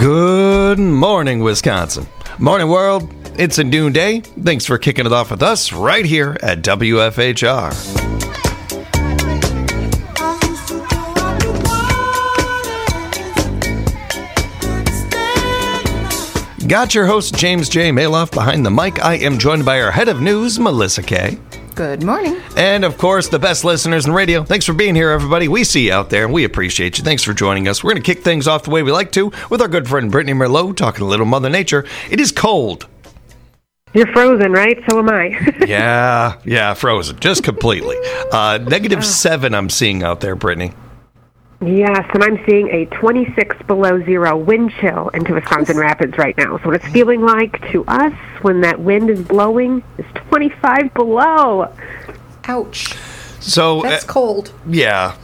Good morning, Wisconsin. Morning, world. It's a new day. Thanks for kicking it off with us right here at WFHR. Got your host, James J. Maloff, behind the mic. I am joined by our head of news, Melissa Kay. Good morning. And, of course, the best listeners in radio. Thanks for being here, everybody. We see you out there, and we appreciate you. Thanks for joining us. We're going to kick things off the way we like to with our good friend Brittany Merlot, talking a little Mother Nature. It is cold. You're frozen, right? So am I. Yeah, frozen. Just completely. -7 I'm seeing out there, Brittany. Yes, and I'm seeing a 26 below zero wind chill into Wisconsin Rapids right now. So what it's feeling like to us when that wind is blowing is 25 below. Ouch. So that's cold. Yeah,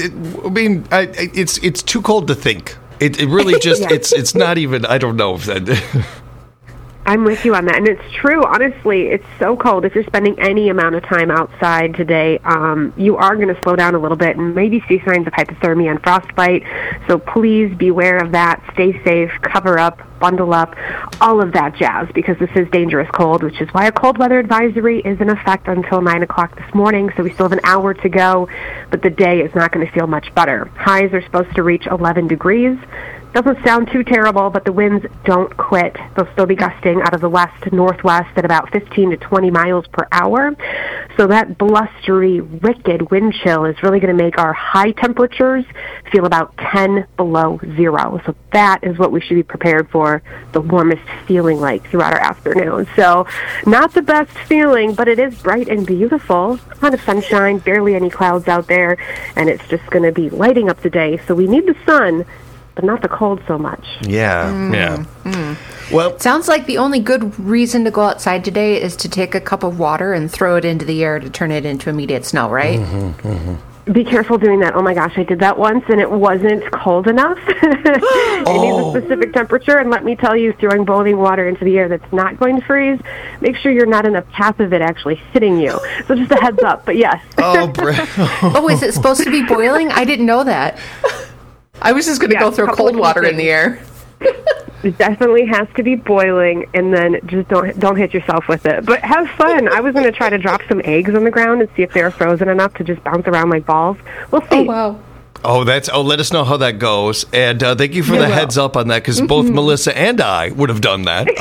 it's too cold to think. It really just it's not even. I don't know if that. I'm with you on that, and it's true. Honestly, it's so cold. If you're spending any amount of time outside today, you are going to slow down a little bit and maybe see signs of hypothermia and frostbite. So please beware of that. Stay safe, cover up, bundle up, all of that jazz, because this is dangerous cold, which is why a cold weather advisory is in effect until 9 o'clock this morning. So we still have an hour to go, but the day is not going to feel much better. Highs are supposed to reach 11 degrees. Doesn't sound too terrible, but the winds don't quit. They'll still be gusting out of the west-northwest at about 15 to 20 miles per hour. So that blustery, wicked wind chill is really going to make our high temperatures feel about 10 below zero. So that is what we should be prepared for, the warmest feeling like throughout our afternoon. So not the best feeling, but it is bright and beautiful. A lot of sunshine, barely any clouds out there, and it's just going to be lighting up the day. So we need the sun, but not the cold so much. Yeah. Well, sounds like the only good reason to go outside today is to take a cup of water and throw it into the air to turn it into immediate snow, right? Be careful doing that. Oh my gosh, I did that once and it wasn't cold enough. It needs a specific temperature, and let me tell you, throwing boiling water into the air that's not going to freeze, make sure you're not in the path of it actually hitting you. So just a heads up, but yes. Oh, is it supposed to be boiling? I didn't know that. I was just going to go throw cold water in the air. It definitely has to be boiling, and then just don't hit yourself with it. But have fun. I was going to try to drop some eggs on the ground and see if they were frozen enough to just bounce around like balls. We'll see. Oh, wow. Let us know how that goes. And thank you for the heads up on that, because both Melissa and I would have done that.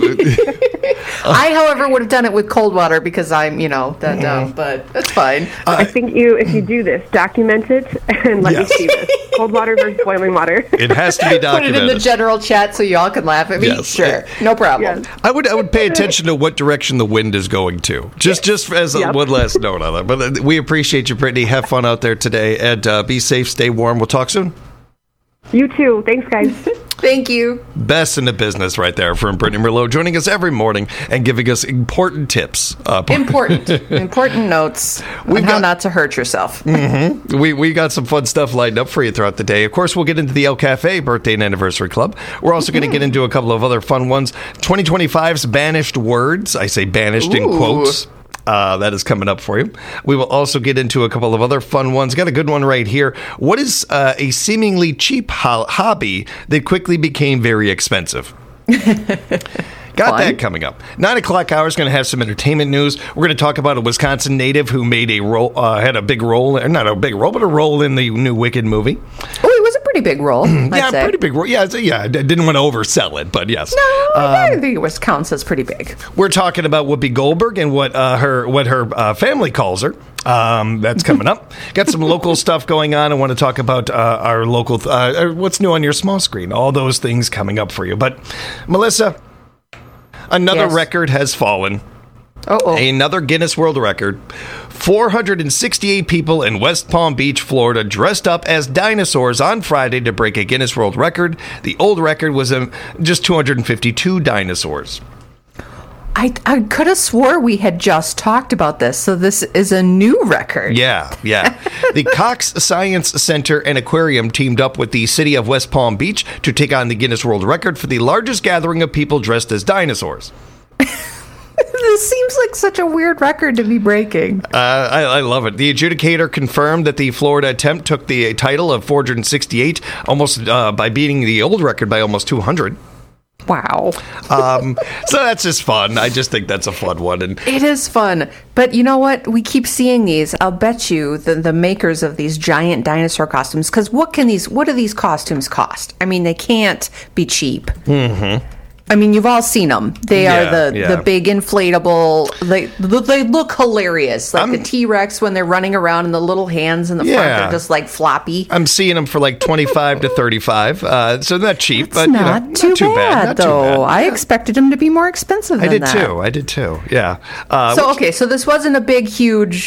I, however, would have done it with cold water because I'm, that dumb, but that's fine. I think if you do this, document it and let me see this. Cold water versus boiling water. It has to be documented. Put it in the general chat so y'all can laugh at me. Yes. Sure, no problem. Yes. I would pay attention to what direction the wind is going to. Just as one last note on that. But we appreciate you, Brittany. Have fun out there today, and be safe, stay warm. We'll talk soon. You too. Thanks, guys. Thank you. Best in the business right there from Brittany Merlot, joining us every morning and giving us important tips. Important notes on how not to hurt yourself. We got some fun stuff lined up for you throughout the day. Of course, we'll get into the El Cafe Birthday and Anniversary Club. We're also going to get into a couple of other fun ones. 2025's Banished Words. I say banished in quotes. That is coming up for you. We will also get into a couple of other fun ones. Got a good one right here. What is a seemingly cheap hobby that quickly became very expensive? Got that coming up. 9 o'clock hour is going to have some entertainment news. We're going to talk about a Wisconsin native who made had a big role, not a big role, but a role in the new Wicked movie. Oh, it was a pretty big role. Pretty big role. Yeah, I didn't want to oversell it, but yes. No, I think it counts as pretty big. We're talking about Whoopi Goldberg and what her family calls her. That's coming up. Got some local stuff going on. I want to talk about our local, what's new on your small screen. All those things coming up for you. But Melissa, another record has fallen. Another Guinness World Record. 468 people in West Palm Beach, Florida, dressed up as dinosaurs on Friday to break a Guinness World Record. The old record was just 252 dinosaurs. I could have swore we had just talked about this, so this is a new record. Yeah. The Cox Science Center and Aquarium teamed up with the city of West Palm Beach to take on the Guinness World Record for the largest gathering of people dressed as dinosaurs. This seems like such a weird record to be breaking. I love it. The adjudicator confirmed that the Florida attempt took the title of 468, almost by beating the old record by almost 200. Wow. So that's just fun. I just think that's a fun one. And It is fun. But you know what? We keep seeing these. I'll bet you the makers of these giant dinosaur costumes, because what do these costumes cost? I mean, they can't be cheap. Mm-hmm. I mean, you've all seen them. They are the big inflatable. They look hilarious, like the T-Rex when they're running around and the little hands in the front are just like floppy. I'm seeing them for like 25 to 35, so not cheap, It's but not too bad, though. I expected them to be more expensive than that. I did too. Yeah. So this wasn't a big, huge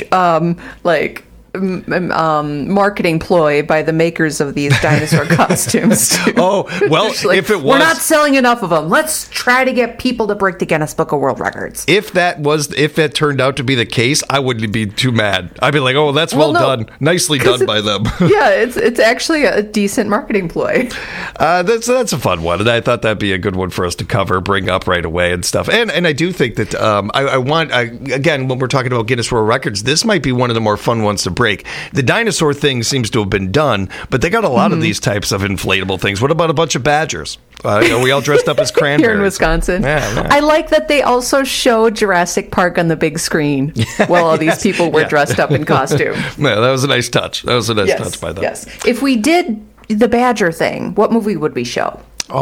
marketing ploy by the makers of these dinosaur costumes. Oh, well, if it was... We're not selling enough of them. Let's try to get people to break the Guinness Book of World Records. If that turned out to be the case, I wouldn't be too mad. I'd be like, oh, that's well done. Nicely done by them. Yeah, it's actually a decent marketing ploy. That's a fun one, and I thought that'd be a good one for us to bring up right away and stuff. And I do think that again, when we're talking about Guinness World Records, this might be one of the more fun ones to break. The dinosaur thing seems to have been done, but they got a lot of these types of inflatable things. What about a bunch of badgers? Are we all dressed up as cranberries? Here in Wisconsin. Yeah. I like that they also show Jurassic Park on the big screen while all these people were dressed up in costume. Yeah, that was a nice touch. That was a nice touch by them. Yes. If we did the badger thing, what movie would we show?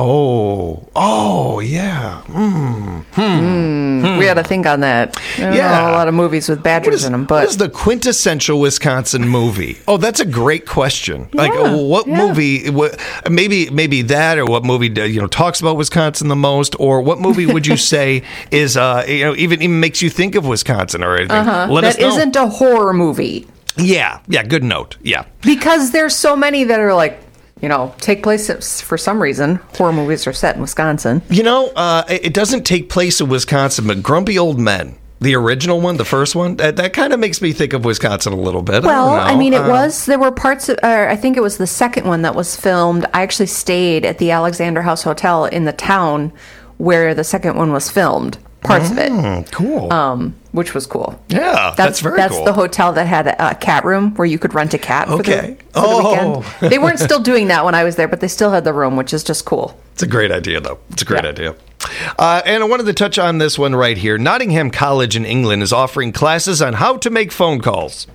Oh, yeah. We had to think on that. A lot of movies with badgers in them. But what is the quintessential Wisconsin movie? Oh, that's a great question. What movie? Maybe that, or what movie talks about Wisconsin the most, or what movie would you say is even makes you think of Wisconsin or anything? Let us know. That isn't a horror movie. Yeah. Good note. Yeah, because there's so many that are like, take place for some reason. Horror movies are set in Wisconsin. It doesn't take place in Wisconsin, but Grumpy Old Men, the original one, the first one, that kind of makes me think of Wisconsin a little bit. Well, I mean, there were parts of, I think it was the second one that was filmed. I actually stayed at the Alexander House Hotel in the town where the second one was filmed. Parts of it. Cool. Which was cool. Yeah, that's very cool. That's the hotel that had a cat room where you could rent a cat for the weekend. They weren't still doing that when I was there, but they still had the room, which is just cool. It's a great idea, though. It's a great idea. And I wanted to touch on this one right here. Nottingham College in England is offering classes on how to make phone calls.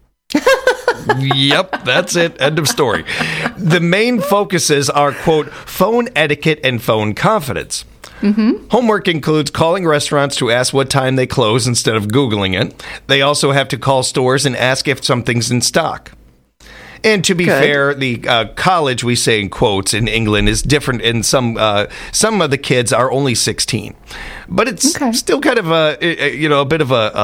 Yep, that's it. End of story. The main focuses are, quote, phone etiquette and phone confidence. Mm-hmm. Homework includes calling restaurants to ask what time they close instead of Googling it. They also have to call stores and ask if something's in stock. And to be fair, the college, we say in quotes, in England is different. And some of the kids are only 16, but it's still kind of a bit of a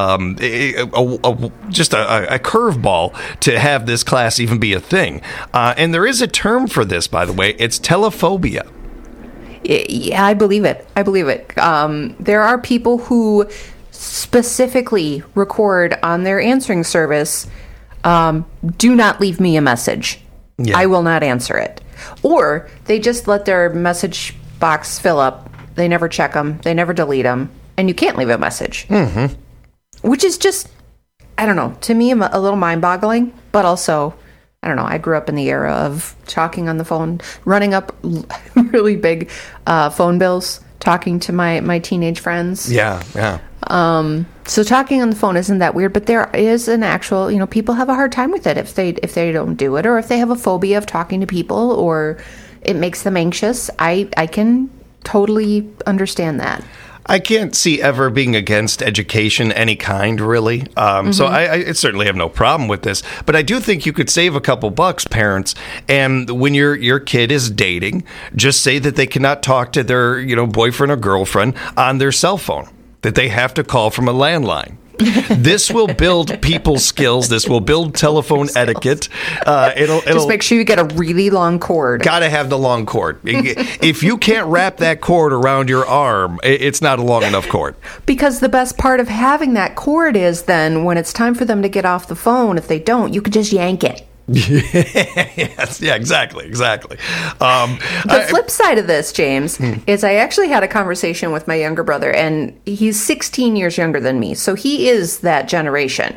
curveball to have this class even be a thing. And there is a term for this, by the way. It's telephobia. Yeah, I believe it. There are people who specifically record on their answering service, do not leave me a message. Yeah. I will not answer it. Or they just let their message box fill up. They never check them. They never delete them. And you can't leave a message. Mm-hmm. Which is just, I don't know, to me a little mind-boggling, but also, I don't know, I grew up in the era of talking on the phone, running up really big phone bills, talking to my teenage friends. Yeah. So talking on the phone isn't that weird, but there is an actual, people have a hard time with it if they don't do it, or if they have a phobia of talking to people, or it makes them anxious. I can totally understand that. I can't see ever being against education, any kind, really. So I certainly have no problem with this. But I do think you could save a couple bucks, parents. And when your kid is dating, just say that they cannot talk to their boyfriend or girlfriend on their cell phone, that they have to call from a landline. This will build people's skills. This will build telephone etiquette. It'll just make sure you get a really long cord. Got to have the long cord. If you can't wrap that cord around your arm, it's not a long enough cord. Because the best part of having that cord is then when it's time for them to get off the phone, if they don't, you could just yank it. Yes, yeah, exactly. The flip side of this, James, is I actually had a conversation with my younger brother, and he's 16 years younger than me, so he is that generation,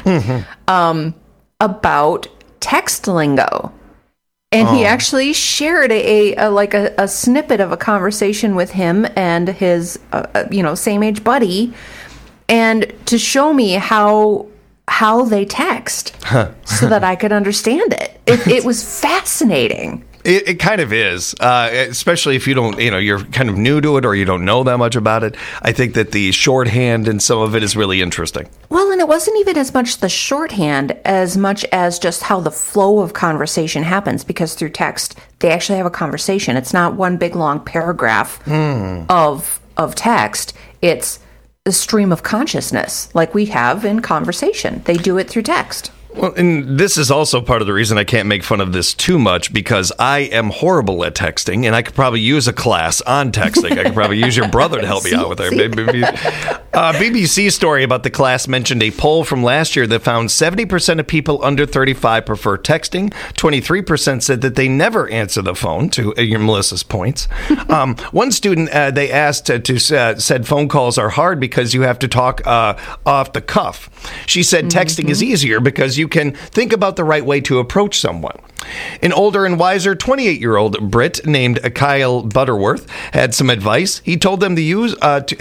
about text lingo. And he actually shared a snippet of a conversation with him and his same age buddy, and to show me how they text so that I could understand it. It was fascinating. It kind of is, especially if you don't, you're kind of new to it or you don't know that much about it. I think that the shorthand and some of it is really interesting. Well, and it wasn't even as much the shorthand as much as just how the flow of conversation happens, because through text, they actually have a conversation. It's not one big long paragraph of text. It's a stream of consciousness like we have in conversation. They do it through text. Well, and this is also part of the reason I can't make fun of this too much, because I am horrible at texting, and I could probably use a class on texting. I could probably use your brother to help me out with it. BBC story about the class mentioned a poll from last year that found 70% of people under 35 prefer texting. 23% said that they never answer the phone, to Melissa's points. One student they asked said phone calls are hard because you have to talk off the cuff. She said texting is easier because you can think about the right way to approach someone. An older and wiser 28-year-old Brit named Kyle Butterworth had some advice. He told them he used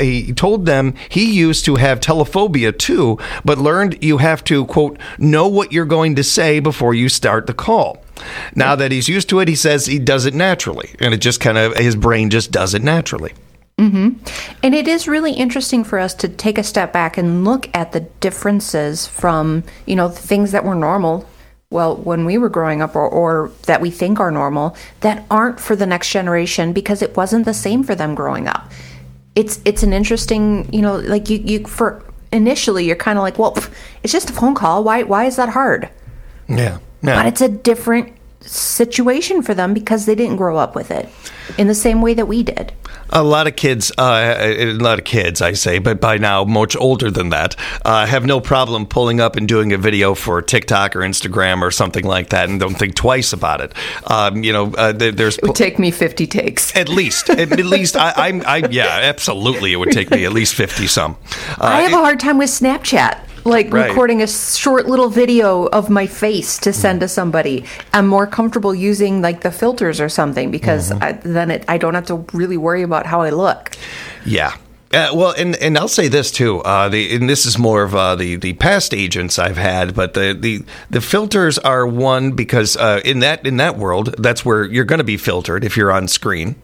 to have telephobia too, but learned you have to, quote, know what you're going to say before you start the call. Now that he's used to it, he says he does it naturally, and it just kind of, his brain just does it naturally. And it is really interesting for us to take a step back and look at the differences from, things that were normal, when we were growing up, or that we think are normal, that aren't for the next generation because it wasn't the same for them growing up. It's an interesting, for initially you're kind of like, well, it's just a phone call. Why is that hard? Yeah. But it's a different situation for them because they didn't grow up with it in the same way that we did. A lot of kids, I say, but by now much older than that, have no problem pulling up and doing a video for TikTok or Instagram or something like that, and don't think twice about it. There's it would take me 50 takes at least. Absolutely, it would take me at least 50 some. I have a hard time with Snapchat. Recording a short little video of my face to send to somebody. I'm more comfortable using the filters or something because then I don't have to really worry about how I look. Yeah. And I'll say this too. And this is more of the past agents I've had, but the filters are one because in that world, that's where you're going to be filtered if you're on screen.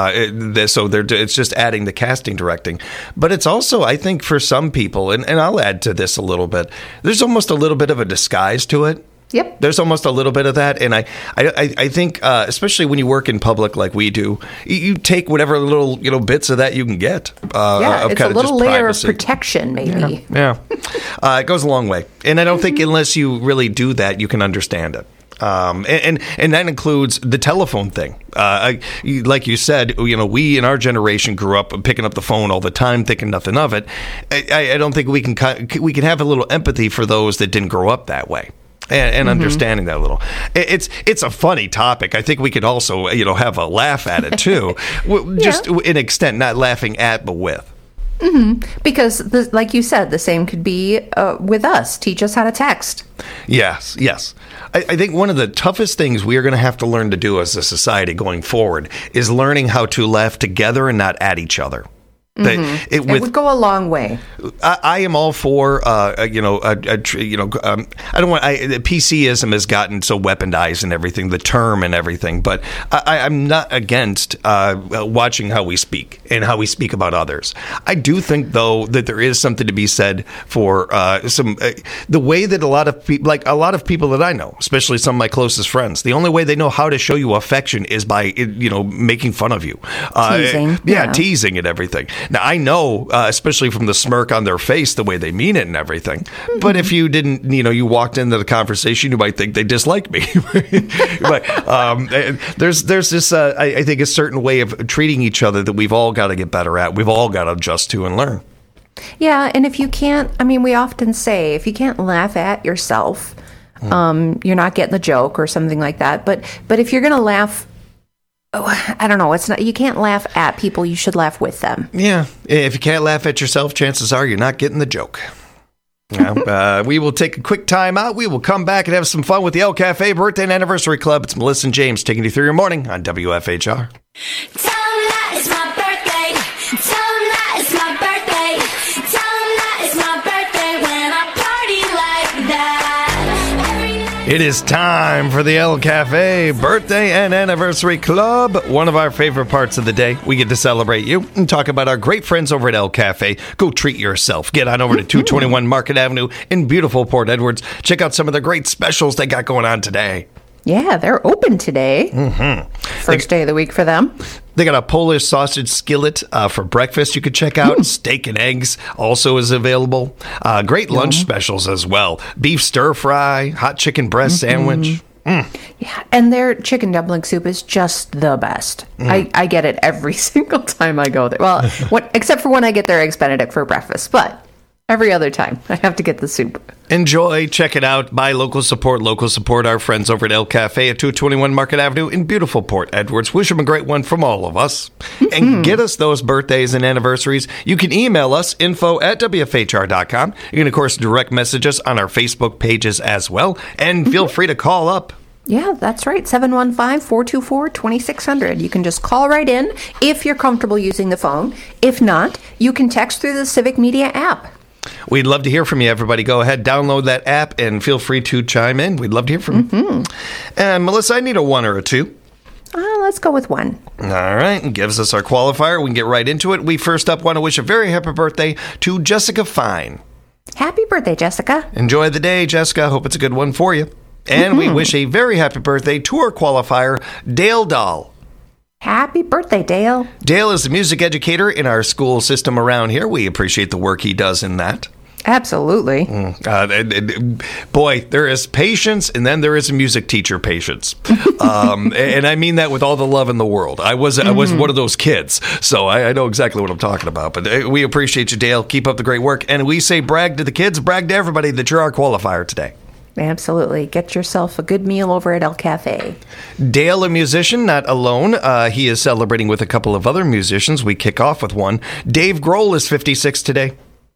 It's just adding the casting directing. But it's also, I think, for some people, and I'll add to this a little bit, there's almost a little bit of a disguise to it. Yep. There's almost a little bit of that. And I think, especially when you work in public like we do, you take whatever little, bits of that you can get. It's a little layer of protection, maybe. Yeah. It goes a long way. And I don't think unless you really do that, you can understand it. And that includes the telephone thing. Like you said, we in our generation grew up picking up the phone all the time, thinking nothing of it. I don't think we can have a little empathy for those that didn't grow up that way. And understanding that a little. It's a funny topic. I think we could also, have a laugh at it too. Just in extent, not laughing at, but with. Because, like you said, the same could be with us. Teach us how to text. Yes. I think one of the toughest things we are going to have to learn to do as a society going forward is learning how to laugh together and not at each other. It would go a long way. I am all for, I don't want, PCism has gotten so weaponized and everything, the term and everything, but I'm not against watching how we speak and how we speak about others. I do think, though, that there is something to be said for the way that a lot of people that I know, especially some of my closest friends, the only way they know how to show you affection is by, making fun of you. Teasing. Teasing and everything. Now, I know, especially from the smirk on their face, the way they mean it and everything. But if you didn't, you walked into the conversation, you might think they dislike me. But there's this, I think, a certain way of treating each other that we've all got to get better at. We've all got to adjust to and learn. Yeah, and if you can't, we often say, if you can't laugh at yourself, You're not getting the joke or something like that. But if you're going to laugh, I don't know. It's not. You can't laugh at people. You should laugh with them. Yeah. If you can't laugh at yourself, chances are you're not getting the joke. We will take a quick time out. We will come back and have some fun with the El Cafe Birthday and Anniversary Club. It's Melissa and James taking you through your morning on WFHR. Tell 'em that it's my birthday. Tell 'em that it's my birthday. Tell 'em that it's my birthday when I party like that. Every night. It is time for the El Cafe Birthday and Anniversary Club. One of our favorite parts of the day. We get to celebrate you and talk about our great friends over at El Cafe. Go treat yourself. Get on over to 221 Market Avenue in beautiful Port Edwards. Check out some of the great specials they got going on today. Yeah, they're open today. First day of the week for them. They got a Polish sausage skillet for breakfast you could check out. Steak and eggs also is available. Great lunch specials as well. Beef stir fry, hot chicken breast sandwich. Yeah, and their chicken dumpling soup is just the best. I get it every single time I go there. Well, except for when I get their eggs Benedict for breakfast, but every other time I have to get the soup. Enjoy, check it out. Buy local, support our friends over at El Cafe at 221 Market Avenue in beautiful Port Edwards. Wish them a great one from all of us. And get us those birthdays and anniversaries. You can email us, info@wfhr.com. You can, of course, direct message us on our Facebook pages as well. And feel free to call up. Yeah, that's right. 715-424-2600. You can just call right in if you're comfortable using the phone. If not, you can text through the Civic Media app. We'd love to hear from you, everybody. Go ahead, download that app, and feel free to chime in. We'd love to hear from you. And Melissa, I need a one or a two. Let's go with one. All right, and gives us our qualifier. We can get right into it. We first up want to wish a very happy birthday to Jessica Fine. Happy birthday, Jessica. Enjoy the day, Jessica. Hope it's a good one for you. And we wish a very happy birthday to our qualifier, Dale Dahl. Happy birthday, Dale. Dale is a music educator in our school system around here. We appreciate the work he does in that. Absolutely. Boy, there is patience, and then there is music teacher patience. And I mean that with all the love in the world. I was one of those kids, so I know exactly what I'm talking about. But we appreciate you, Dale. Keep up the great work. And we say brag to the kids, brag to everybody that you're our qualifier today. Absolutely. Get yourself a good meal over at El Cafe. Dale, a musician, not alone. He is celebrating with a couple of other musicians. We kick off with one. Dave Grohl is 56 today.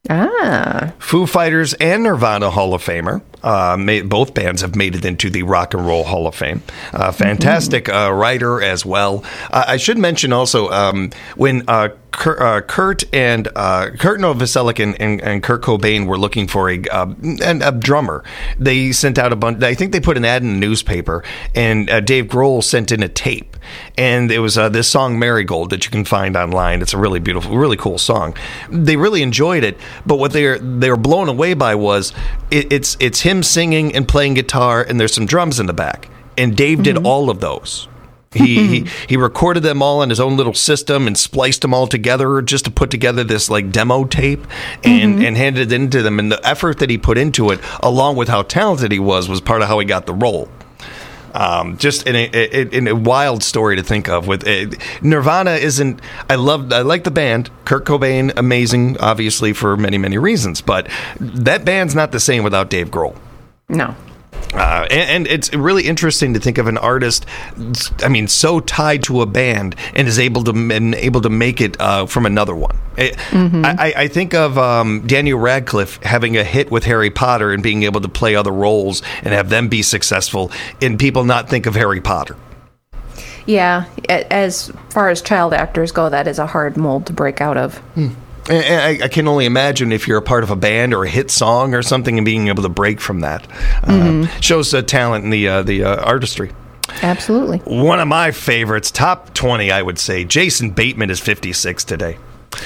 Foo Fighters and Nirvana Hall of Famer. Both bands have made it into the Rock and Roll Hall of Fame. Fantastic writer as well. I should mention also when Kurt Novoselic and Kurt Cobain were looking for a drummer, they sent out a bunch. I think they put an ad in the newspaper, and Dave Grohl sent in a tape, and it was this song "Marigold" that you can find online. It's a really beautiful, really cool song. They really enjoyed it, but what they were blown away by was it's him singing and playing guitar, and there's some drums in the back, and Dave did all of those. He recorded them all on his own little system and spliced them all together just to put together this like demo tape and handed it into them. And the effort that he put into it, along with how talented he was part of how he got the role. Just in a wild story to think of. With Nirvana isn't. I like the band. Kurt Cobain, amazing, obviously for many, many reasons. But that band's not the same without Dave Grohl. No. And it's really interesting to think of an artist, I mean, so tied to a band and is able to make it from another one. I think of Daniel Radcliffe having a hit with Harry Potter and being able to play other roles and have them be successful, and people not think of Harry Potter. Yeah, as far as child actors go, that is a hard mold to break out of. I can only imagine if you're a part of a band or a hit song or something and being able to break from that. Shows talent in the artistry. Absolutely. One of my favorites, top 20, I would say. Jason Bateman is 56 today.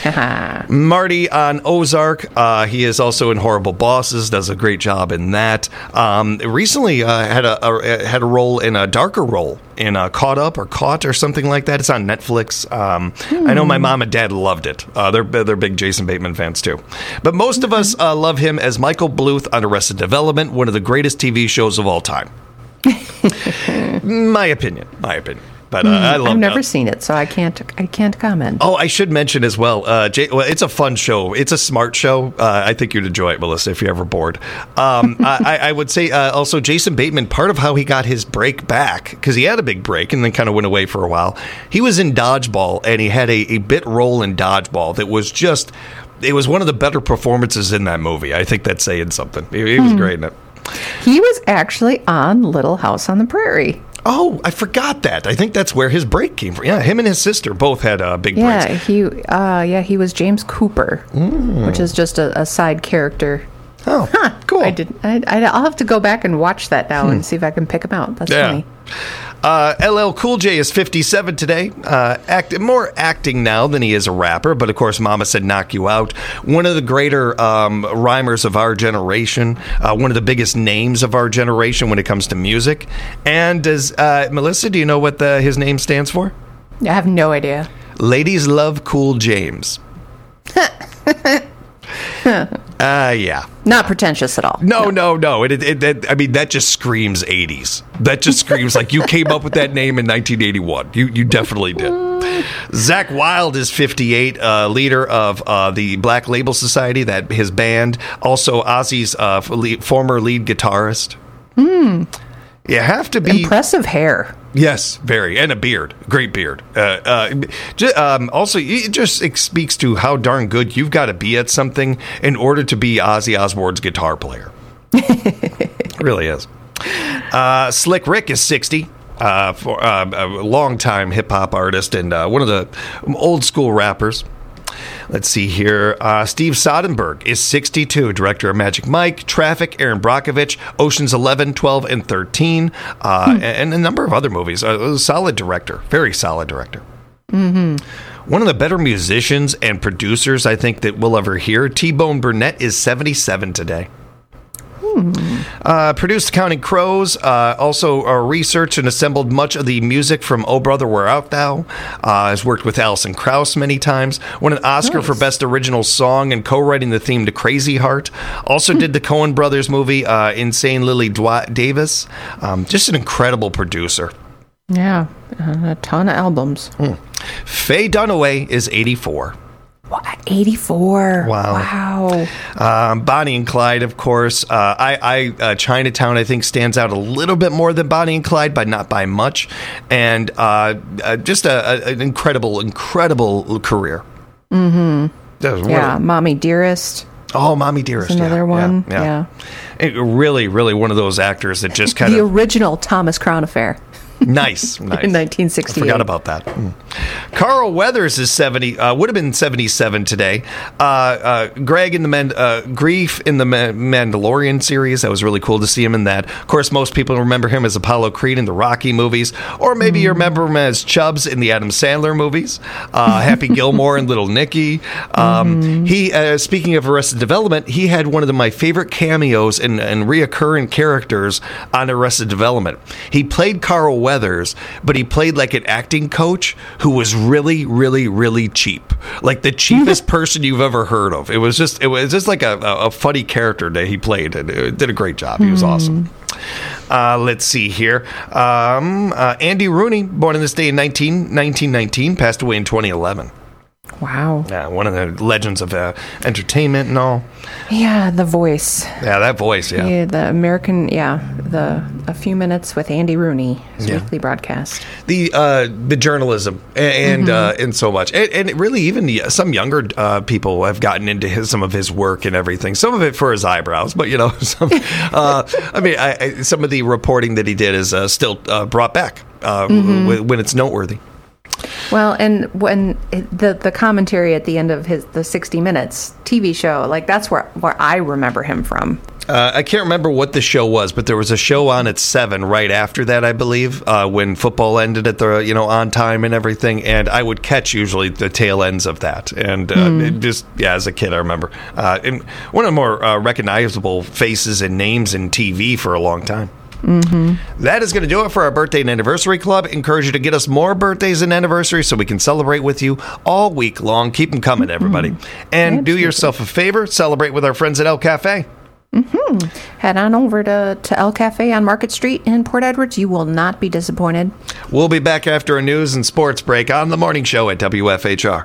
Marty on Ozark. He is also in Horrible Bosses. Does a great job in that. Recently had a role in a darker role in Caught Up or Caught or something like that. It's on Netflix. I know my mom and dad loved it. They're big Jason Bateman fans too. But most of us love him as Michael Bluth on Arrested Development, one of the greatest TV shows of all time. My opinion. But I love. I've never seen it, so I can't comment. Oh, I should mention as well. Well, it's a fun show. It's a smart show. I think you'd enjoy it, Melissa, if you're ever bored. I would say also Jason Bateman. Part of how he got his break back, because he had a big break and then kind of went away for a while. He was in Dodgeball, and he had a bit role in Dodgeball that was just. It was one of the better performances in that movie. I think that's saying something. He was great in it. He was actually on Little House on the Prairie. Oh, I forgot that. I think that's where his break came from. Yeah, him and his sister both had big breaks. He was James Cooper, which is just a side character. Oh, cool. I'll have to go back and watch that now and see if I can pick him out. That's funny. LL Cool J is 57 today. More acting now than he is a rapper, but of course, Mama Said Knock You Out. One of the greater rhymers of our generation. One of the biggest names of our generation when it comes to music. And does Melissa, do you know what his name stands for? I have no idea. Ladies Love Cool James. Yeah. Not pretentious at all. No. I mean, that just screams 80s. That just screams like you came up with that name in 1981. You definitely did. Zach Wilde is 58, leader of the Black Label Society, that his band. Also, Ozzy's former lead guitarist. You have to be... Impressive hair. Yes, very. And a beard. Great beard. Also, it just speaks to how darn good you've got to be at something in order to be Ozzy Osbourne's guitar player. It really is. Slick Rick is 60. For a long-time hip-hop artist and one of the old-school rappers. Let's see here. Steve Soderbergh is 62, director of Magic Mike, Traffic, Aaron Brockovich, Ocean's 11, 12, and 13, and a number of other movies. A solid director, very solid director. One of the better musicians and producers I think that we'll ever hear, T-Bone Burnett, is 77 today. Produced Counting Crows, also researched and assembled much of the music from Oh Brother, Where Art Thou? Has worked with Alison Krauss many times. Won an Oscar for Best Original Song and co-writing the theme to Crazy Heart. Also did the Coen Brothers movie, Insane Lily Davis. Just an incredible producer. Yeah, a ton of albums. Faye Dunaway is 84. 84. Wow. Bonnie and Clyde, of course. Chinatown, I think, stands out a little bit more than Bonnie and Clyde, but not by much. And just an incredible career. Yeah, Mommy Dearest. Oh, Mommy Dearest. Another one. Yeah. Really, really one of those actors that just kind of... The original Thomas Crown Affair. Nice. In 1968. I forgot about that. Carl Weathers is 70. Would have been 77 today. Grief in the Mandalorian series. That was really cool to see him in that. Of course, most people remember him as Apollo Creed in the Rocky movies, or maybe you remember him as Chubbs in the Adam Sandler movies. Happy Gilmore and Little Nicky. He, speaking of Arrested Development, he had one of my favorite cameos and reoccurring characters on Arrested Development. He played Carl Weathers, but he played like an acting coach who was really, really, really cheap. Like the cheapest person you've ever heard of. It was just like a funny character that he played, and it did a great job. He was awesome. Let's see here. Andy Rooney, born on this day in 1919, passed away in 2011. Wow. Yeah, one of the legends of entertainment and all. Yeah, the voice. Yeah, that voice, yeah. The American, A Few Minutes with Andy Rooney, his weekly broadcast. The journalism and so much. And really even some younger people have gotten into some of his work and everything. Some of it for his eyebrows, but, some of the reporting that he did is still brought back when it's noteworthy. Well, and when the commentary at the end of the 60 Minutes TV show, like that's where I remember him from. I can't remember what the show was, but there was a show on at 7 right after that, I believe, when football ended at the on time and everything, and I would catch usually the tail ends of that, and as a kid I remember, and one of the more recognizable faces and names in TV for a long time. That is going to do it for our birthday and anniversary club. Encourage you to get us more birthdays and anniversaries so we can celebrate with you all week long. Keep them coming, everybody. And do yourself a favor, celebrate with our friends at El Cafe. Head on over to El Cafe on Market Street in Port Edwards. You will not be disappointed. We'll be back after a news and sports break on the morning show at WFHR.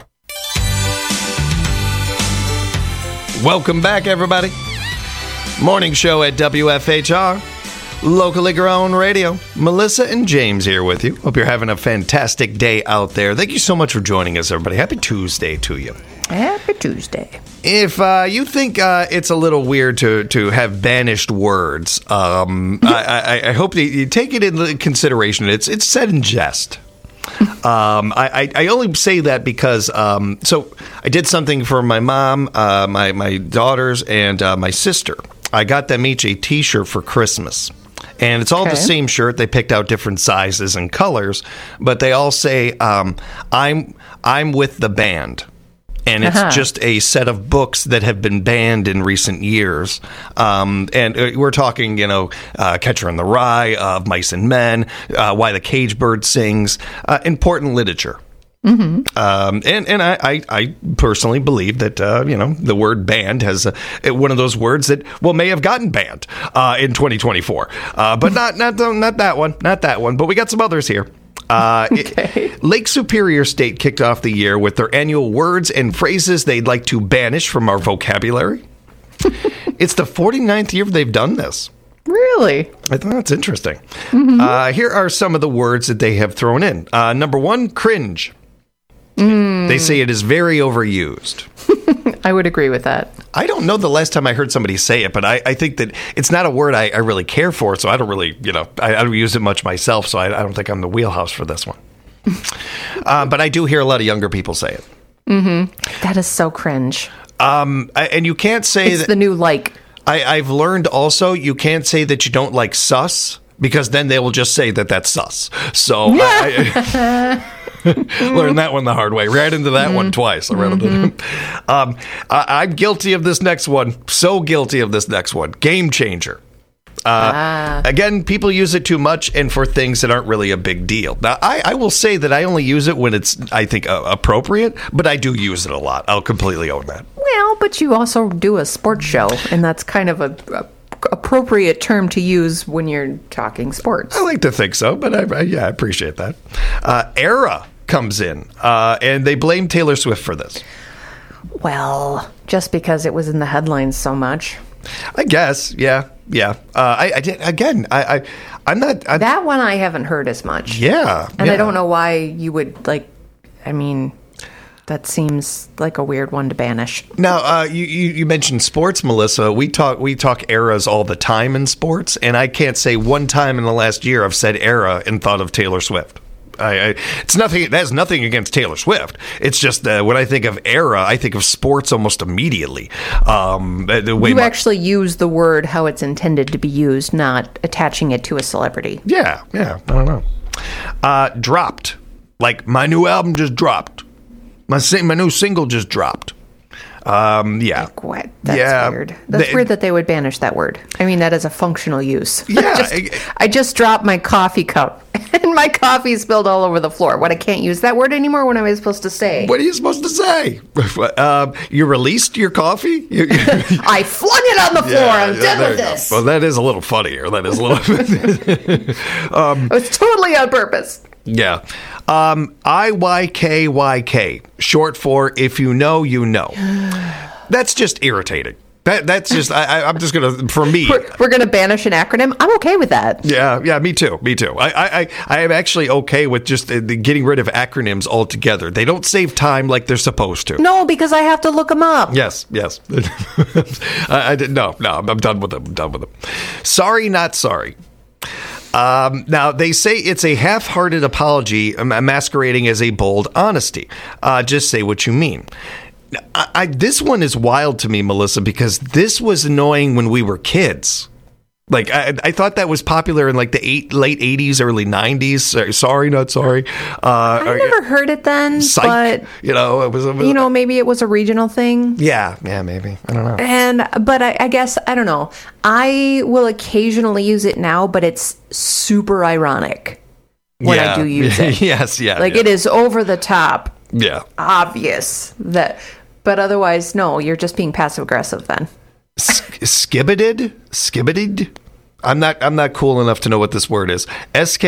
Welcome back, everybody. Morning show at WFHR. Locally grown radio. Melissa and James here with you. Hope you're having a fantastic day out there. Thank you so much for joining us, everybody. Happy Tuesday to you. Happy Tuesday. If you think it's a little weird to have banished words, I hope that you take it into consideration. It's said in jest. I only say that because so I did something for my mom, my daughters, and my sister. I got them each a T-shirt for Christmas. And it's all the same shirt. They picked out different sizes and colors, but they all say, I'm with the band. And it's just a set of books that have been banned in recent years. And we're talking, Catcher in the Rye, Mice and Men, Why the Cage Bird Sings, important literature. Mm-hmm. And I personally believe that, the word banned has one of those words that, may have gotten banned in 2024. But not that one. Not that one. But we got some others here. Lake Superior State kicked off the year with their annual words and phrases they'd like to banish from our vocabulary. It's the 49th year they've done this. Really? I thought that's interesting. Mm-hmm. Here are some of the words that they have thrown in. Number one, cringe. They say it is very overused. I would agree with that. I don't know the last time I heard somebody say it, but I think that it's not a word I really care for, so I don't really, I don't use it much myself, so I don't think I'm the wheelhouse for this one. But I do hear a lot of younger people say it. Mm-hmm. That is so cringe. And you can't say it's the new like. I've learned also you can't say that you don't like sus, because then they will just say that that's sus. So learned that one the hard way. Ran into that one twice. I'm guilty of this next one. So guilty of this next one. Game changer. Again, people use it too much and for things that aren't really a big deal. Now, I will say that I only use it when it's, I think, appropriate, but I do use it a lot. I'll completely own that. Well, but you also do a sports show, and that's kind of a appropriate term to use when you're talking sports. I like to think so, but I appreciate that. Era comes in, and they blame Taylor Swift for this. Well, just because it was in the headlines so much. I guess, yeah. I did again. I'm not that one. I haven't heard as much. Yeah, and I don't know why you would like. I mean, that seems like a weird one to banish. Now, you mentioned sports, Melissa. We talk eras all the time in sports, and I can't say one time in the last year I've said era and thought of Taylor Swift. It's nothing. That has nothing against Taylor Swift. It's just when I think of era, I think of sports almost immediately. The way you actually use the word how it's intended to be used, not attaching it to a celebrity. Yeah. I don't know. Dropped. Like my new album just dropped. My new single just dropped. Like what? That's weird. That's weird that they would banish that word. I mean, that is a functional use. Yeah. I just dropped my coffee cup and my coffee spilled all over the floor. What, I can't use that word anymore? What am I supposed to say? What are you supposed to say? You released your coffee? I flung it on the floor. I'm done with this. Well, that is a little funnier. That is a little... It was totally on purpose. Yeah. IYKYK, short for if you know, you know. That's just irritating. That's just, I'm just going to, for me. We're going to banish an acronym? I'm okay with that. Yeah, me too. I am actually okay with just getting rid of acronyms altogether. They don't save time like they're supposed to. No, because I have to look them up. Yes. I'm done with them. Sorry, not sorry. Now, they say it's a half-hearted apology masquerading as a bold honesty. Just say what you mean. This one is wild to me, Melissa, because this was annoying when we were kids. Like, I thought that was popular in like the late 80s, early 90s. Sorry, not sorry. I never heard it then, psych, but it was maybe it was a regional thing. Yeah, maybe. I don't know. But I guess, I don't know. I will occasionally use it now, but it's super ironic when I do use it. Yes. It is over the top. Yeah. Obvious that, but otherwise, no, you're just being passive aggressive then. Skibidid. I'm not cool enough to know what this word is.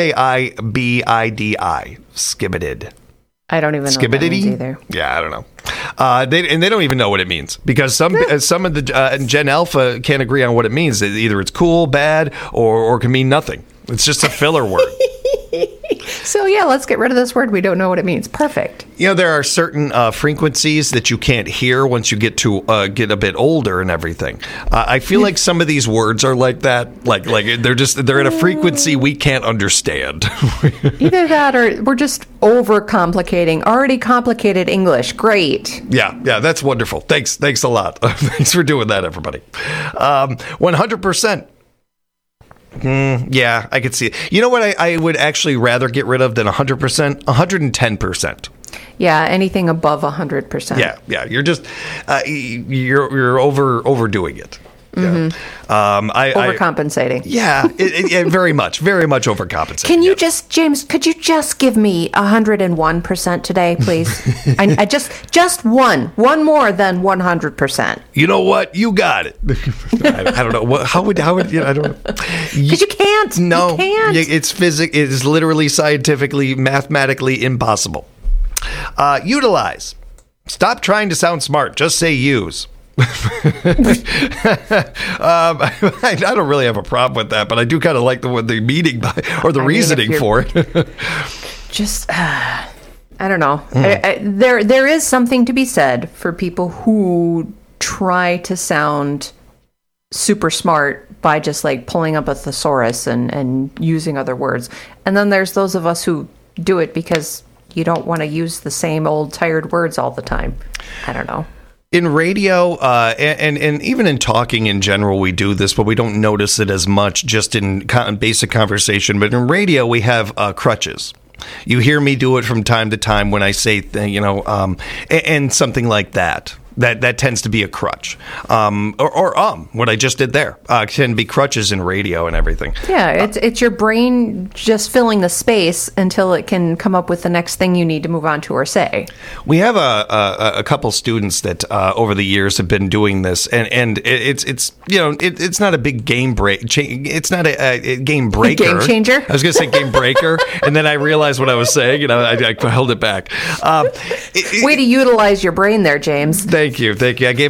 Skibidi. Skibidid. I don't even know what that means either. Yeah, I don't know. They don't even know what it means because some of the Gen Alpha can't agree on what it means. Either it's cool, bad, or can mean nothing. It's just a filler word. So yeah, let's get rid of this word. We don't know what it means. Perfect. You know, there are certain frequencies that you can't hear once you get a bit older and everything. I feel like some of these words are like that. Like they're at a frequency we can't understand. Either that or we're just overcomplicating already complicated English. Great. Yeah, that's wonderful. Thanks a lot. Thanks for doing that, everybody. 100%. Yeah, I could see it. You know what I would actually rather get rid of than 100%? 110%. Yeah, anything above 100%. Yeah. You're just you're overdoing it. Yeah. Overcompensating. Very much overcompensating. Can you James? Could you just give me 101% today, please? I just one more than 100%. You know what? You got it. I don't know. How would I don't know. Because you can't. No, you can't. It's It is literally scientifically, mathematically impossible. Utilize. Stop trying to sound smart. Just say use. I don't really have a problem with that, but I do kind of like the meaning or the reasoning for it. Just, I don't know. There is something to be said for people who try to sound super smart by just like pulling up a thesaurus and using other words. And then there's those of us who do it because you don't want to use the same old tired words all the time. I don't know. In radio, and even in talking in general, we do this, but we don't notice it as much just in basic conversation. But in radio, we have crutches. You hear me do it from time to time when I say, and something like that. That tends to be a crutch. What I just did there tend to be crutches in radio and everything. Yeah, it's your brain just filling the space until it can come up with the next thing you need to move on to or say. We have a couple students that over the years have been doing this, and it's not a big game break. It's not a game breaker. Game changer. I was going to say game breaker, and then I realized what I was saying, and I held it back. Way to utilize your brain there, James. Thank you. I gave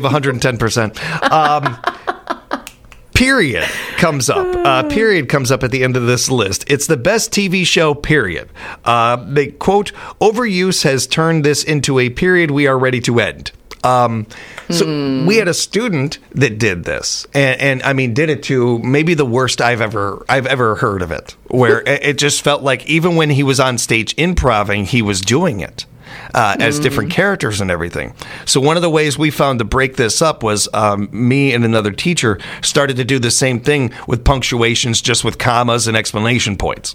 110%. Period comes up. Period comes up at the end of this list. It's the best TV show, period. They quote, overuse has turned this into a period we are ready to end. So we had a student that did this, and I mean, did it to maybe the worst I've ever heard of it, where it just felt like even when he was on stage improving, he was doing it. As different characters and everything. So one of the ways we found to break this up was me and another teacher started to do the same thing with punctuations, just with commas and explanation points.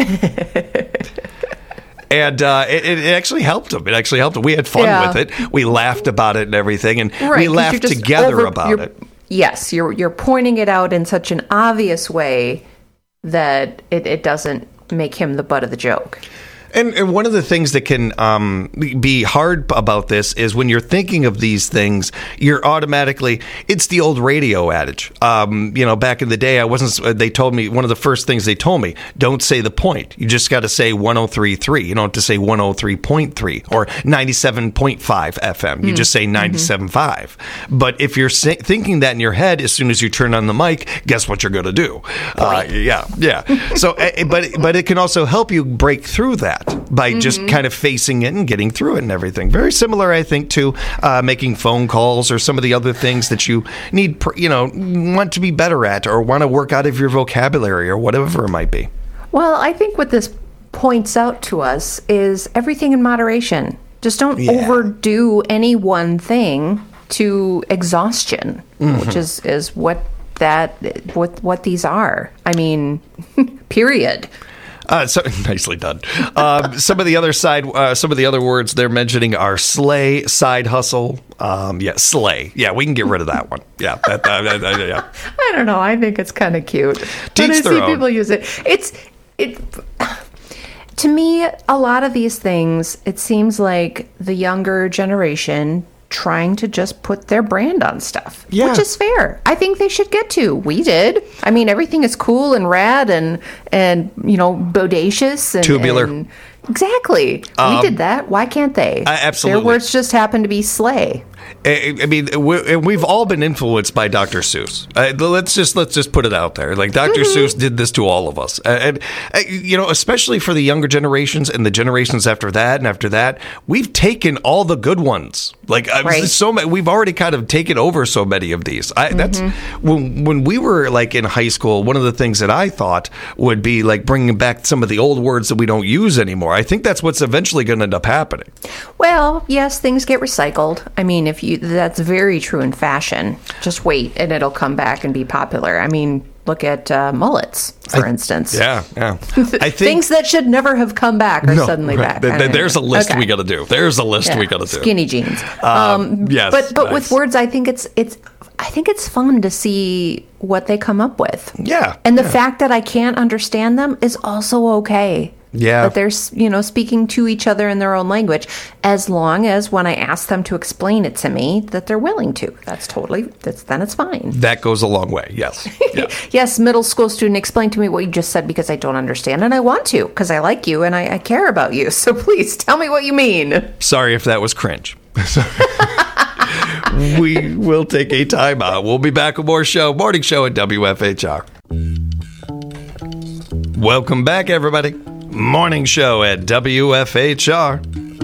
And it actually helped him. We had fun with it. We laughed about it and everything, and we laughed together about it. Yes, you're pointing it out in such an obvious way that it doesn't make him the butt of the joke. And one of the things that can be hard about this is when you're thinking of these things, you're automatically, it's the old radio adage. Back in the day, they told me, one of the first things they told me, don't say the point. You just got to say 103.3. You don't have to say 103.3 or 97.5 FM. You just say 97.5. But if you're thinking that in your head, as soon as you turn on the mic, guess what you're going to do? Yeah. So, but it can also help you break through that by just kind of facing it and getting through it and everything. Very similar, I think, to making phone calls or some of the other things that you need, want to be better at or want to work out of your vocabulary or whatever it might be. Well, I think what this points out to us is everything in moderation. Just don't overdo any one thing to exhaustion, which is what these are. I mean, period. So nicely done. Some of the other words they're mentioning are slay, side hustle. Slay. Yeah, we can get rid of that one. Yeah, yeah. I don't know. I think it's kind of cute. When I see people use it, to me, a lot of these things, it seems like the younger generation trying to just put their brand on stuff, Yeah. which is fair. I think they should get to. We did. I mean, everything is cool and rad and bodacious and Tubular. and- exactly. We did that. Why can't they? Absolutely. Their words just happen to be slay. I mean, we've all been influenced by Dr. Seuss. Let's just put it out there. Like Dr. Seuss did this to all of us, and especially for the younger generations and the generations after that, we've taken all the good ones. Like Right. so many, we've already kind of taken over so many of these. That's when we were like in high school. One of the things that I thought would be like bringing back some of the old words that we don't use anymore. I think that's what's eventually going to end up happening. Well, yes, things get recycled. I mean, that's very true in fashion. Just wait, and it'll come back and be popular. I mean, look at mullets, for instance. Yeah. I think Things that should never have come back are suddenly right. back. There's a list Okay. we got to do. There's a list we got to do. Skinny jeans. Yes, but nice. with words, I think it's fun to see what they come up with. Yeah, And the fact that I can't understand them is also okay. Yeah. That they're, speaking to each other in their own language, as long as when I ask them to explain it to me, that they're willing to. Then it's fine. That goes a long way. Yes. Yeah. Yes, middle school student, explain to me what you just said because I don't understand and I want to because I like you and I care about you. So please tell me what you mean. Sorry if that was cringe. We will take a time out. We'll be back with more morning show at WFHR. Welcome back, everybody. Morning show at WFHR.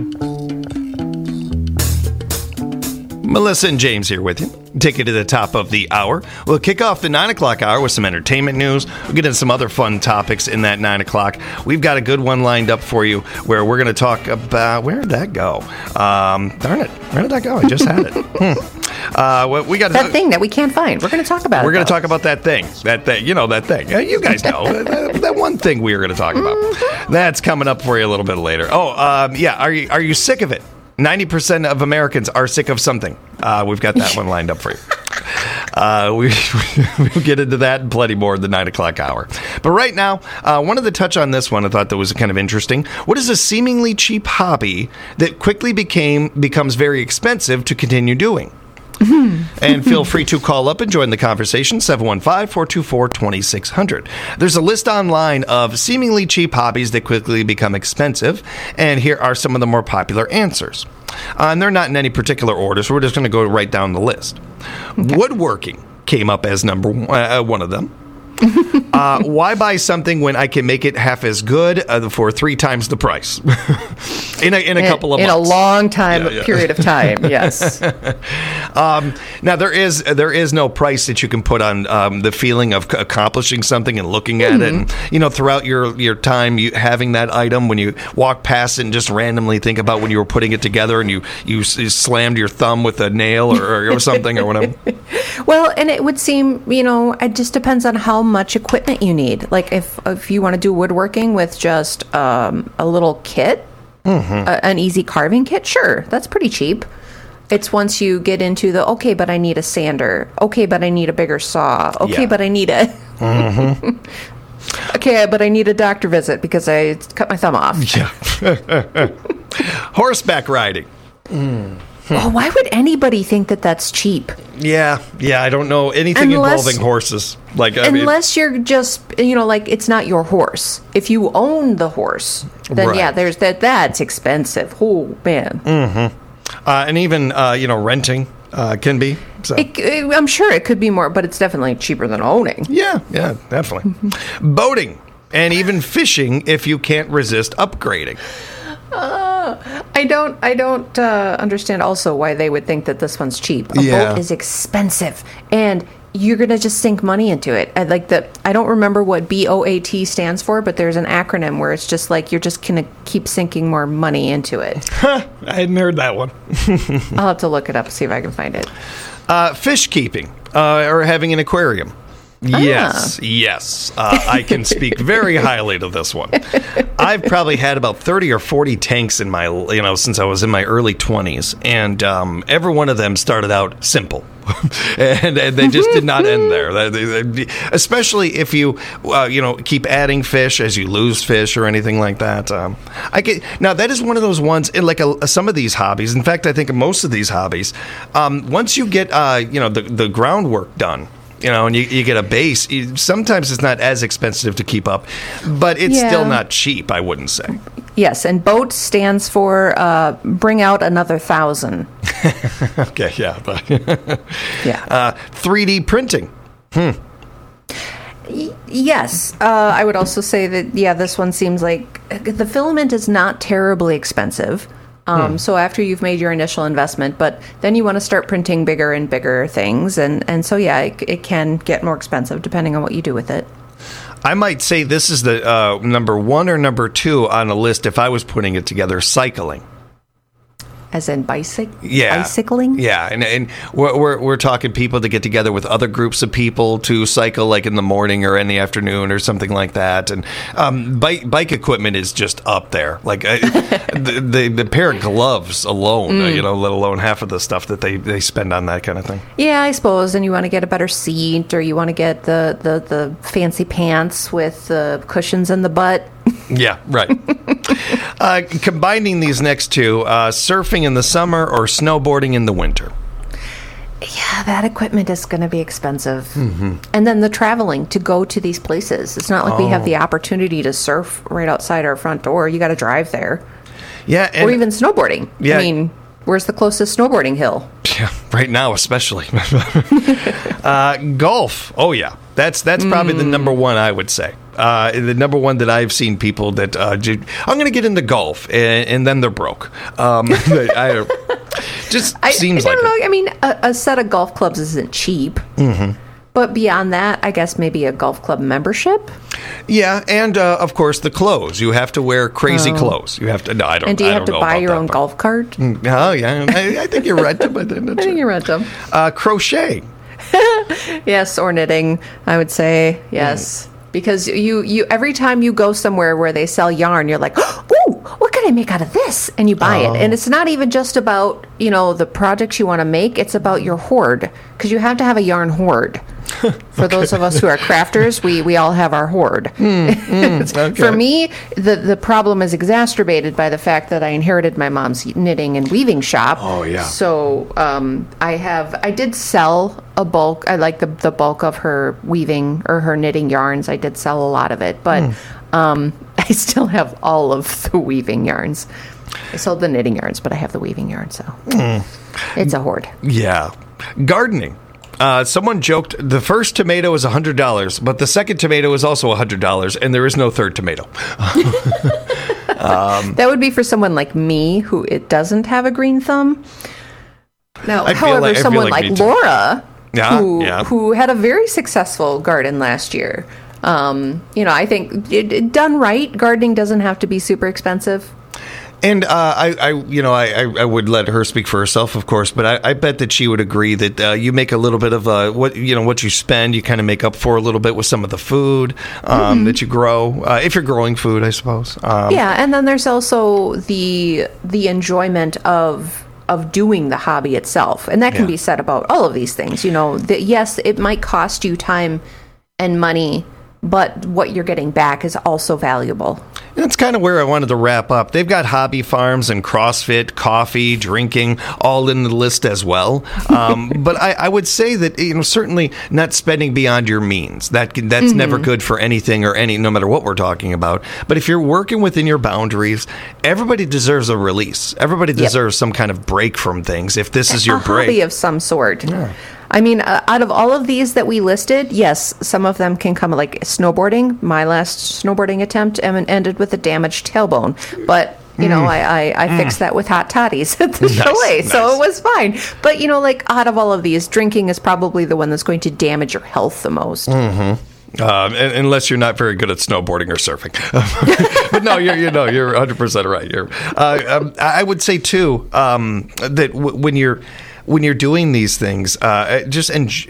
Melissa and James here with you. Take it to the top of the hour. We'll kick off the 9 o'clock hour with some entertainment news. We'll get into some other fun topics in that 9 o'clock. We've got a good one lined up for you where we're going to talk about... Where did that go? Darn it. Where did that go? I just had it. We got That thing that we can't find. We're going to talk about it. We're going to though. talk about that thing. That thing. You know that thing. You guys know. that one thing we were going to talk about. That's coming up for you a little bit later. Yeah. Are you sick of it? 90% of Americans are sick of something. We've got that one lined up for you. We'll get into that and plenty more in the 9 o'clock hour. But right now, wanted to touch on this one. I thought that was kind of interesting. What is a seemingly cheap hobby that quickly becomes very expensive to continue doing? And feel free to call up and join the conversation, 715-424-2600. There's a list online of seemingly cheap hobbies that quickly become expensive, and here are some of the more popular answers. And they're not in any particular order, so we're just going to go right down the list. Okay. Woodworking came up as number one of them. Why buy something when I can make it half as good for 3 times the price in a couple of months? In a long period of time, yes. Now there is no price that you can put on the feeling of accomplishing something and looking at it, and throughout your time having that item, when you walk past it and just randomly think about when you were putting it together and you slammed your thumb with a nail or something or whatever. Well, and it would seem, it just depends on how much equipment you need. Like if you want to do woodworking with just a little kit, an easy carving kit, sure, that's pretty cheap. It's once you get into okay, but I need a sander. Okay, but I need a bigger saw. Okay, but I need a... Okay, but I need a doctor visit because I cut my thumb off. Yeah. Horseback riding. Well, why would anybody think that that's cheap? Yeah, I don't know anything involving horses. Unless you're just, like it's not your horse. If you own the horse, then right. yeah, there's that's expensive. Oh man. And even renting can be. So. I'm sure it could be more, but it's definitely cheaper than owning. Yeah, definitely. Boating and even fishing if you can't resist upgrading. I don't understand also why they would think that this one's cheap. A boat is expensive, and you're gonna just sink money into it. I don't remember what BOAT stands for, but there's an acronym where it's just like you're just gonna keep sinking more money into it. I hadn't heard that one. I'll have to look it up, see if I can find it. Fish keeping or having an aquarium. Yes. I can speak very highly to this one. I've probably had about 30 or 40 tanks in my, since I was in my early 20s, and every one of them started out simple. and they just did not end there. Especially if you, keep adding fish as you lose fish or anything like that. Now that is one of those ones in like some of these hobbies. In fact, I think most of these hobbies, once you get, the groundwork done, and you get a base, sometimes it's not as expensive to keep up, but it's still not cheap, I wouldn't say. Yes, and BOAT stands for bring out another 1,000. Okay, yeah. Yeah. 3D printing. Yes. I would also say that, this one seems like the filament is not terribly expensive. So after you've made your initial investment, but then you want to start printing bigger and bigger things. And so, it can get more expensive depending on what you do with it. I might say this is the number 1 or number 2 on a list if I was putting it together, cycling. As in bicycling? Yeah, and we're talking people to get together with other groups of people to cycle, like in the morning or in the afternoon or something like that. And bike equipment is just up there. Like the pair of gloves alone, let alone half of the stuff that they spend on that kind of thing. Yeah, I suppose. And you want to get a better seat, or you want to get the fancy pants with the cushions in the butt. Yeah, right. Combining these next two, surfing in the summer or snowboarding in the winter. Yeah, that equipment is going to be expensive. Mm-hmm. And then the traveling to go to these places. It's not like we have the opportunity to surf right outside our front door. You got to drive there. Yeah. Or even snowboarding. Yeah. I mean, where's the closest snowboarding hill? Yeah, right now especially. Golf. Oh, yeah. That's probably the number 1, I would say. The number 1 that I've seen people that I'm going to get into golf, and then they're broke. Seems like. I don't know. I mean, a set of golf clubs isn't cheap. Mm-hmm. But beyond that, I guess maybe a golf club membership. Yeah, and of course the clothes. You have to wear crazy clothes. You have to. No, I don't. And do you have to buy your own golf cart? Oh yeah, I think you rent them. I think you rent them. Crochet. Yes, or knitting. I would say yes. Because you every time you go somewhere where they sell yarn, you're like, ooh, what can I make out of this? And you buy it. And it's not even just about, the projects you want to make. It's about your hoard. Because you have to have a yarn hoard. For those of us who are crafters, we all have our hoard. Okay. For me, the problem is exacerbated by the fact that I inherited my mom's knitting and weaving shop. Oh, yeah. So I did sell a bulk. I like the bulk of her weaving or her knitting yarns. I did sell a lot of it, but I still have all of the weaving yarns. I sold the knitting yarns, but I have the weaving yarn, so it's a hoard. Yeah. Gardening. Someone joked the first tomato is $100, but the second tomato is also $100, and there is no third tomato. That would be for someone like me, who it doesn't have a green thumb. Now, however, someone like Laura, who had a very successful garden last year. I think done right, gardening doesn't have to be super expensive. And I would let her speak for herself, of course, but I bet that she would agree that you make a little bit of what you spend, you kind of make up for a little bit with some of the food that you grow, if you're growing food, I suppose. And then there's also the enjoyment of doing the hobby itself, and that can be said about all of these things. Yes, it might cost you time and money, but what you're getting back is also valuable. That's kind of where I wanted to wrap up. They've got hobby farms and CrossFit, coffee, drinking, all in the list as well. But I would say that, certainly not spending beyond your means. That's never good for anything no matter what we're talking about. But if you're working within your boundaries, everybody deserves a release. Everybody deserves some kind of break from things. If this is your break. A hobby of some sort. Yeah. I mean, out of all of these that we listed, yes, some of them can come, like snowboarding. My last snowboarding attempt ended with a damaged tailbone. But, I fixed that with hot toddies at the chalet, so it was fine. But, out of all of these, drinking is probably the one that's going to damage your health the most. Mm-hmm. Unless you're not very good at snowboarding or surfing. But no, you're 100% right. I would say, too, that when you're doing these things,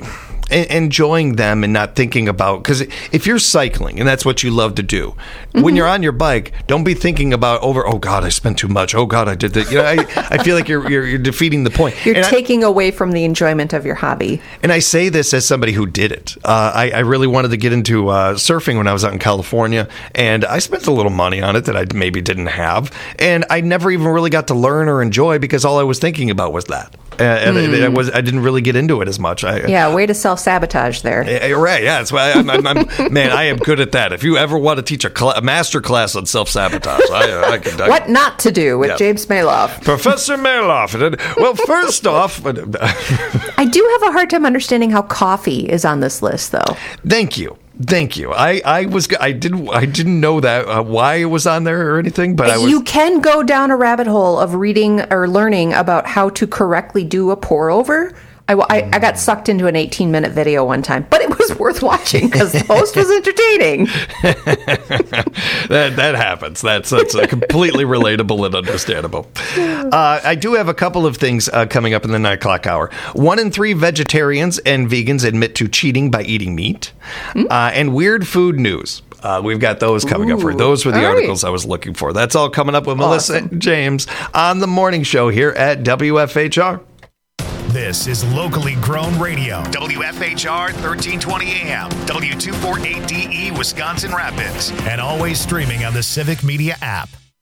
enjoying them and not thinking about, because if you're cycling and that's what you love to do, when you're on your bike, don't be thinking about oh God, I spent too much. Oh God, I did that. You know, I feel like you're defeating the point. You're taking away from the enjoyment of your hobby. And I say this as somebody who did it. I really wanted to get into surfing when I was out in California, and I spent a little money on it that I maybe didn't have, and I never even really got to learn or enjoy because all I was thinking about was that. And I didn't really get into it as much. Way to self-sabotage there. Right, yeah. That's why man, I am good at that. If you ever want to teach a master class on self-sabotage, I can. What not to do with James Maloff. Professor Maloff. Well, first off... I do have a hard time understanding how coffee is on this list, though. Thank you. I didn't know that why it was on there or anything, but you can go down a rabbit hole of reading or learning about how to correctly do a pour over. I got sucked into an 18-minute video one time, but it was worth watching because the host was entertaining. that happens. That's completely relatable and understandable. I do have a couple of things coming up in the 9 o'clock hour. 1 in 3 vegetarians and vegans admit to cheating by eating meat. And weird food news. We've got those coming up for you. Those were the articles I was looking for. That's all coming up with Melissa and James on the morning show here at WFHR. This is locally grown radio. WFHR 1320 AM, W248DE, Wisconsin Rapids. And always streaming on the Civic Media app.